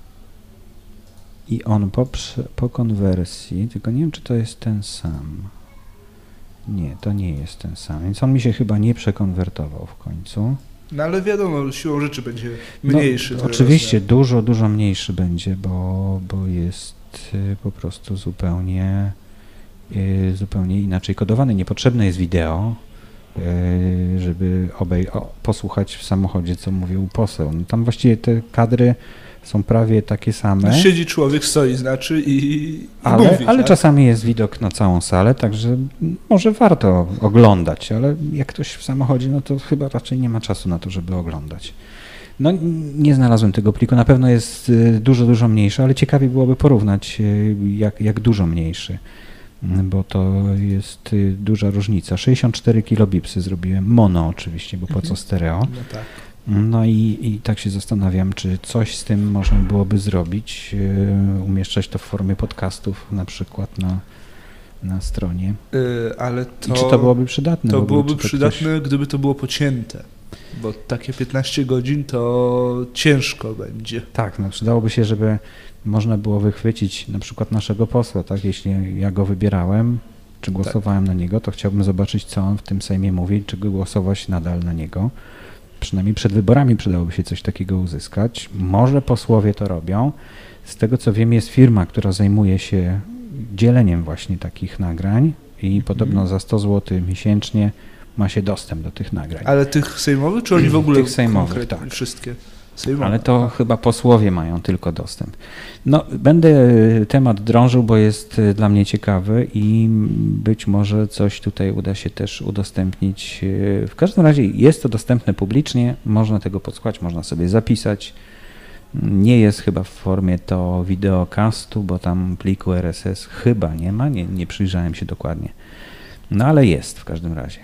S1: on po konwersji, tylko nie wiem, czy to jest ten sam. Nie, to nie jest ten sam, więc on mi się chyba nie przekonwertował w końcu.
S2: No ale wiadomo, siłą rzeczy będzie mniejszy.
S1: No, oczywiście dużo mniejszy będzie, bo jest po prostu zupełnie inaczej kodowany. Niepotrzebne jest wideo, żeby posłuchać w samochodzie, co mówił poseł. No, tam właściwie te kadry są prawie takie same.
S2: No, siedzi człowiek, stoi, znaczy i mówi.
S1: Ale
S2: tak?
S1: czasami jest widok na całą salę, także może warto oglądać, ale jak ktoś w samochodzie, no to chyba raczej nie ma czasu na to, żeby oglądać. No nie znalazłem tego pliku, na pewno jest dużo mniejszy, ale ciekawie byłoby porównać, jak dużo mniejszy, bo to jest duża różnica. 64 kilobipsy zrobiłem, mono oczywiście, bo po co stereo.
S2: No tak.
S1: No i tak się zastanawiam, czy coś z tym można byłoby zrobić, umieszczać to w formie podcastów na przykład na stronie.
S2: Ale
S1: I czy to byłoby przydatne?
S2: To
S1: w ogóle,
S2: byłoby przydatne, gdyby to było pocięte, bo takie 15 godzin to ciężko będzie.
S1: Tak, no przydałoby się, żeby można było wychwycić na przykład naszego posła, tak? Jeśli ja go wybierałem, czy głosowałem na niego, to chciałbym zobaczyć, co on w tym Sejmie mówi, czy głosować nadal na niego. Przynajmniej przed wyborami przydałoby się coś takiego uzyskać. Może posłowie to robią. Z tego co wiem, jest firma, która zajmuje się dzieleniem właśnie takich nagrań i podobno za 100 zł miesięcznie ma się dostęp do tych nagrań.
S2: Ale tych sejmowych, czy oni w ogóle
S1: tych sejmowych, tak.
S2: Wszystkie? sejmowa.
S1: Ale to chyba posłowie mają tylko dostęp. No, będę temat drążył, bo jest dla mnie ciekawy i być może coś tutaj uda się też udostępnić. W każdym razie jest to dostępne publicznie, można tego podsłuchać, można sobie zapisać. Nie jest chyba w formie to wideocastu, bo tam pliku RSS chyba nie ma, nie przyjrzałem się dokładnie. No ale jest w każdym razie.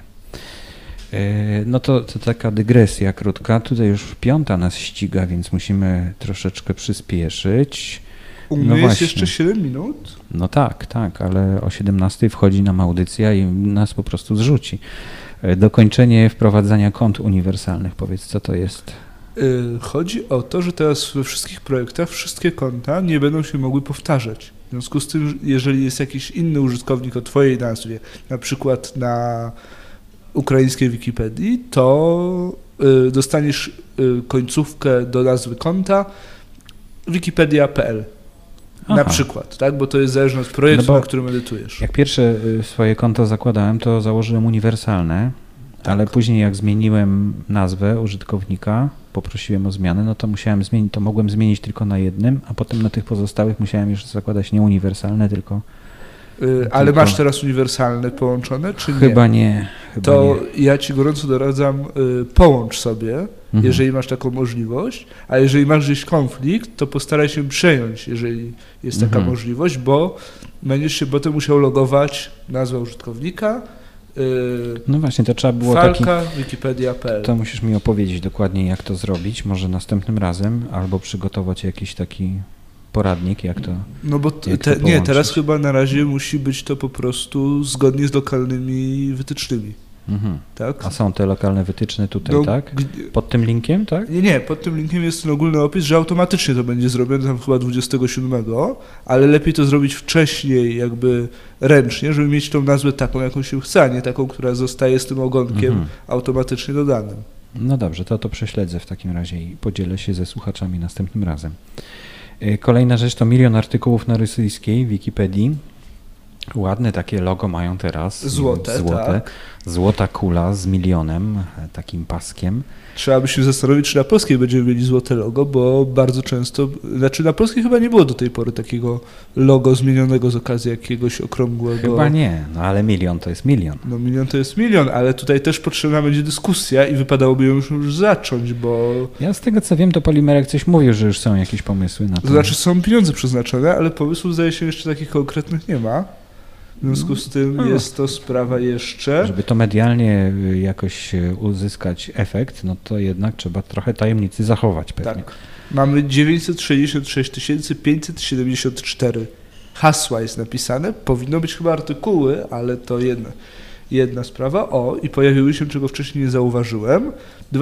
S1: No to taka dygresja krótka. Tutaj już 5 nas ściga, więc musimy troszeczkę przyspieszyć.
S2: U mnie jest jeszcze 7 minut.
S1: No tak, ale o 17 wchodzi nam audycja i nas po prostu zrzuci. Dokończenie wprowadzania kont uniwersalnych. Powiedz, co to jest?
S2: Chodzi o to, że teraz we wszystkich projektach wszystkie konta nie będą się mogły powtarzać. W związku z tym, jeżeli jest jakiś inny użytkownik o twojej nazwie, na przykład na ukraińskiej Wikipedii, to dostaniesz końcówkę do nazwy konta wikipedia.pl. Na przykład, tak? Bo to jest zależne od projektu, na którym edytujesz.
S1: Jak pierwsze swoje konto zakładałem, to założyłem uniwersalne, ale później jak zmieniłem nazwę użytkownika, poprosiłem o zmianę, no to musiałem zmienić, to mogłem zmienić tylko na jednym, a potem na tych pozostałych musiałem już zakładać nie uniwersalne, tylko...
S2: Ale masz teraz uniwersalne połączone, czy nie?
S1: Chyba nie.
S2: Ja ci gorąco doradzam, połącz sobie, jeżeli masz taką możliwość, a jeżeli masz gdzieś konflikt, to postaraj się przejąć, jeżeli jest taka możliwość, bo będziesz się potem musiał logować nazwę użytkownika.
S1: No właśnie, to trzeba było
S2: Falka, wikipedia.pl.
S1: To musisz mi opowiedzieć dokładnie, jak to zrobić, może następnym razem, albo przygotować jakiś taki poradnik, jak to
S2: No bo teraz chyba na razie musi być to po prostu zgodnie z lokalnymi wytycznymi. Tak?
S1: A są te lokalne wytyczne tutaj, tak? Pod tym linkiem, tak?
S2: Nie, pod tym linkiem jest ten ogólny opis, że automatycznie to będzie zrobione tam chyba 27, ale lepiej to zrobić wcześniej jakby ręcznie, żeby mieć tą nazwę taką, jaką się chce, a nie taką, która zostaje z tym ogonkiem automatycznie dodanym.
S1: No dobrze, to prześledzę w takim razie i podzielę się ze słuchaczami następnym razem. Kolejna rzecz to 1 000 000 artykułów na rosyjskiej Wikipedii. Ładne takie logo mają teraz.
S2: Złote. Tak.
S1: Złota kula z milionem, takim paskiem.
S2: Trzeba by się zastanowić, czy na polskiej będziemy mieli złote logo, bo bardzo często, na polskiej chyba nie było do tej pory takiego logo zmienionego z okazji jakiegoś okrągłego.
S1: Chyba nie, no ale 1 000 000 to jest 1 000 000.
S2: No 1 000 000 to jest 1 000 000, ale tutaj też potrzebna będzie dyskusja i wypadałoby ją już zacząć, bo...
S1: Ja z tego co wiem, to Polimerek coś mówił, że już są jakieś pomysły na to.
S2: To znaczy są pieniądze przeznaczone, ale pomysłów zdaje się jeszcze takich konkretnych nie ma. W związku z tym jest to sprawa jeszcze...
S1: Żeby to medialnie jakoś uzyskać efekt, no to jednak trzeba trochę tajemnicy zachować pewnie.
S2: Tak. Mamy 966 574 hasła jest napisane. Powinno być chyba artykuły, ale to jedna sprawa. I pojawiły się, czego wcześniej nie zauważyłem,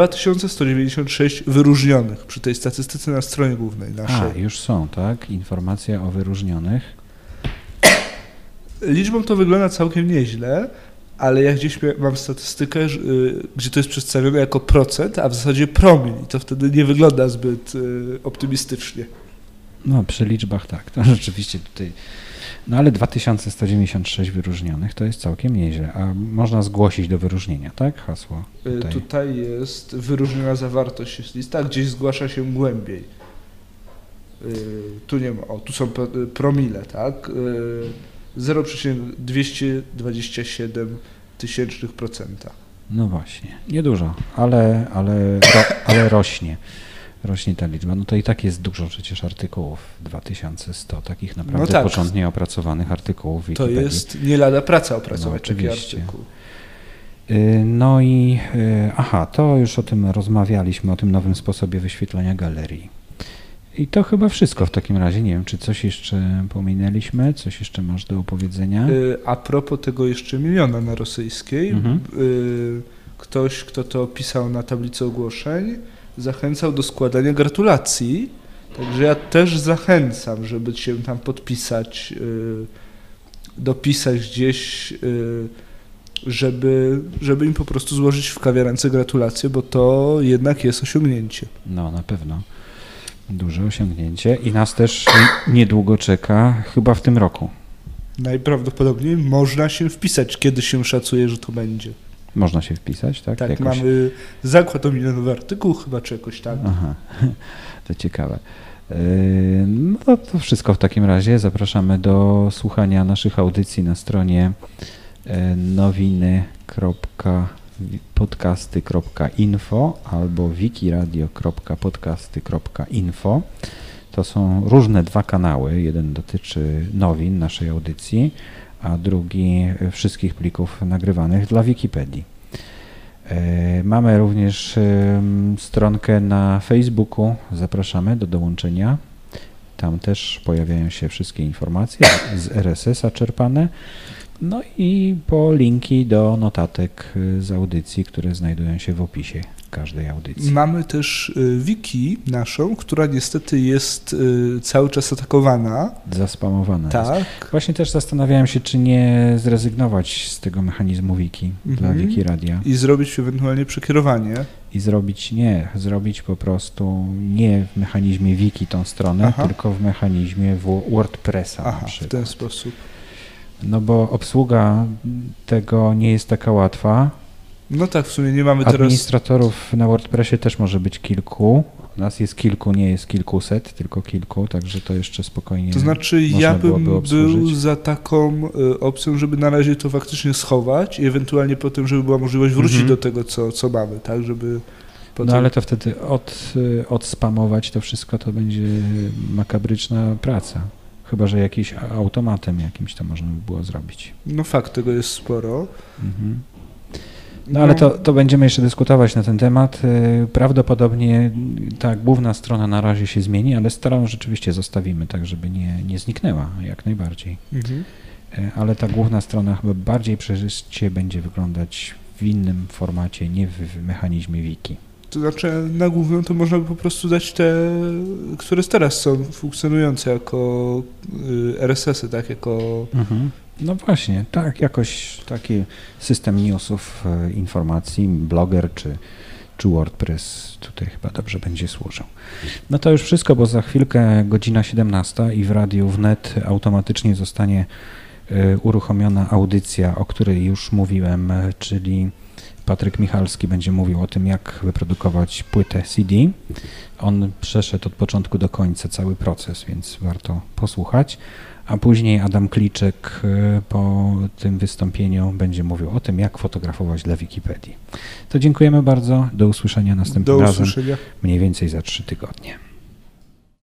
S2: 2196 wyróżnionych przy tej statystyce na stronie głównej naszej.
S1: Już są, tak? Informacja o wyróżnionych.
S2: Liczbą to wygląda całkiem nieźle, ale ja gdzieś mam statystykę, gdzie to jest przedstawione jako procent, a w zasadzie promil i to wtedy nie wygląda zbyt optymistycznie. No
S1: przy liczbach tak, to rzeczywiście tutaj, no ale 2196 wyróżnionych to jest całkiem nieźle, a można zgłosić do wyróżnienia, tak? Hasło
S2: tutaj jest wyróżniona zawartość jest lista, gdzieś zgłasza się głębiej. Tu nie ma, tu są promile, tak? 0,227%.
S1: No właśnie, niedużo, ale rośnie. Rośnie ta liczba. No to i tak jest dużo przecież artykułów, 2100 takich naprawdę porządnie opracowanych artykułów w Wikipedii.
S2: To jest nie lada praca opracować taki artykuł.
S1: No i to już o tym rozmawialiśmy, o tym nowym sposobie wyświetlania galerii. I to chyba wszystko w takim razie. Nie wiem, czy coś jeszcze pominęliśmy, coś jeszcze masz do opowiedzenia?
S2: A propos tego jeszcze 1 000 000 na rosyjskiej, ktoś, kto to pisał na tablicy ogłoszeń, zachęcał do składania gratulacji, także ja też zachęcam, żeby się tam podpisać, dopisać gdzieś, żeby im po prostu złożyć w kawiarence gratulacje, bo to jednak jest osiągnięcie.
S1: No, na pewno. Duże osiągnięcie i nas też niedługo czeka, chyba w tym roku.
S2: Najprawdopodobniej można się wpisać, kiedy się szacuje, że to będzie.
S1: Można się wpisać, tak?
S2: Tak,
S1: jakoś...
S2: mamy zakład o milionowy artykuł chyba, czy jakoś tak.
S1: Aha, to ciekawe. No to wszystko w takim razie. Zapraszamy do słuchania naszych audycji na stronie nowiny.podcasty.info albo wikiradio.podcasty.info. To są różne dwa kanały. Jeden dotyczy nowin naszej audycji, a drugi wszystkich plików nagrywanych dla Wikipedii. Mamy również stronkę na Facebooku. Zapraszamy do dołączenia. Tam też pojawiają się wszystkie informacje z RSS-a czerpane. No i po linki do notatek z audycji, które znajdują się w opisie każdej audycji.
S2: Mamy też wiki naszą, która niestety jest cały czas atakowana.
S1: Zaspamowana
S2: Tak.
S1: jest. Właśnie też zastanawiałem się, czy nie zrezygnować z tego mechanizmu wiki dla Wikiradia.
S2: I zrobić ewentualnie przekierowanie.
S1: I zrobić po prostu nie w mechanizmie wiki tą stronę, tylko w mechanizmie WordPressa na przykład.
S2: W ten sposób.
S1: No bo obsługa tego nie jest taka łatwa.
S2: No tak, w sumie nie mamy teraz...
S1: Administratorów na WordPressie też może być kilku. Nas jest kilku, nie jest kilkuset, tylko kilku, także to jeszcze spokojnie.
S2: To znaczy ja bym był za taką opcją, żeby na razie to faktycznie schować i ewentualnie potem, żeby była możliwość wrócić do tego, co mamy, tak, żeby... Potem...
S1: No ale to wtedy odspamować to wszystko to będzie makabryczna praca. Chyba że jakiś automatem jakimś to można by było zrobić.
S2: No fakt, tego jest sporo.
S1: No ale to będziemy jeszcze dyskutować na ten temat. Prawdopodobnie ta główna strona na razie się zmieni, ale starą rzeczywiście zostawimy tak, żeby nie zniknęła jak najbardziej. Ale ta główna strona chyba bardziej przejrzyście będzie wyglądać w innym formacie, nie w mechanizmie wiki.
S2: To znaczy na główną to można by po prostu dać te, które teraz są funkcjonujące jako RSS-y, tak, jako...
S1: No właśnie, tak, jakoś taki system newsów, informacji, Blogger czy WordPress tutaj chyba dobrze będzie służył. No to już wszystko, bo za chwilkę godzina 17 i w Radiu Wnet automatycznie zostanie uruchomiona audycja, o której już mówiłem, czyli Patryk Michalski będzie mówił o tym, jak wyprodukować płytę CD. On przeszedł od początku do końca cały proces, więc warto posłuchać. A później Adam Kliczek po tym wystąpieniu będzie mówił o tym, jak fotografować dla Wikipedii. To dziękujemy bardzo. Do usłyszenia następnym razem, mniej więcej za 3 tygodnie.